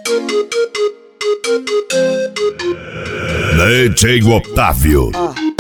DJ Otávio.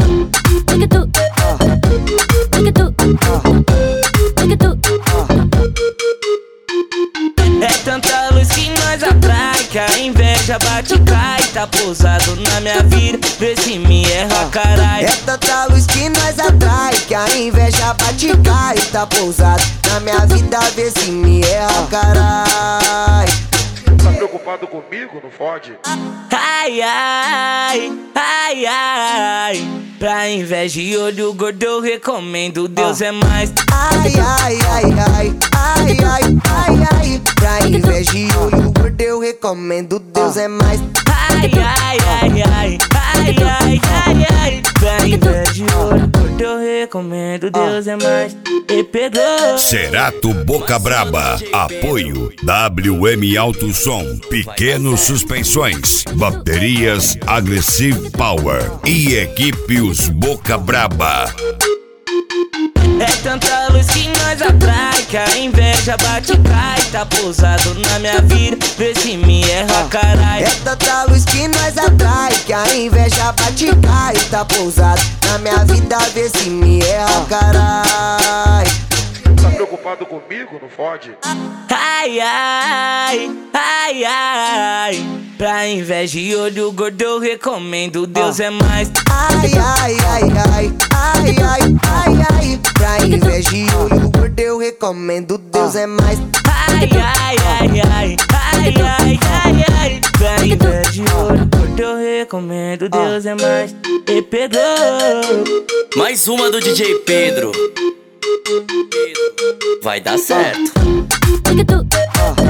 É tanta luz que nós atrai, que a inveja bate e cai. Tá pousado na minha vida, vê se me erra, carai. É tanta luz que nós atrai, que a inveja bate e cai. Tá pousado na minha vida, vê se me erra, carai. Tá preocupado comigo? Não fode? Ai, ai, ai, ai. Pra inveja e olho gordo eu recomendo, Deus é mais. Ai, ai, ai, ai, ai, ai, ai, ai. Pra inveja e olho gordo eu recomendo, Deus é mais. Ai, ai, ai, ai, ai, ai, ai, ai. Pra inveja e olho gordo eu recomendo, Deus é mais. E pegou. Cerato Boca Braba. Apoio WM Alto Som, Pequenos Suspensões, Baterias Aggressive Power e equipe Os Boca Braba. É tanta luz que nós atrai, que a inveja bate e cai. Tá pousado na minha vida, vê se me erra, carai. É tanta luz que nós atrai, que a inveja bate e cai. Tá pousado na minha vida, vê se me erra, carai. Tá preocupado comigo? Não fode? Ai, ai, ai, ai. Pra inveja e olho gordo eu recomendo, Deus é mais. Ai, ai, ai, ai, ai, ai, ai, ai. Pra inveja e olho gordo eu recomendo, Deus é mais. Ai, ai, ai, ai, ai, ai, ai, ai. Pra inveja e olho gordo eu recomendo, Deus é mais. E pegou. Mais uma do DJ Pedro. Vai dar certo.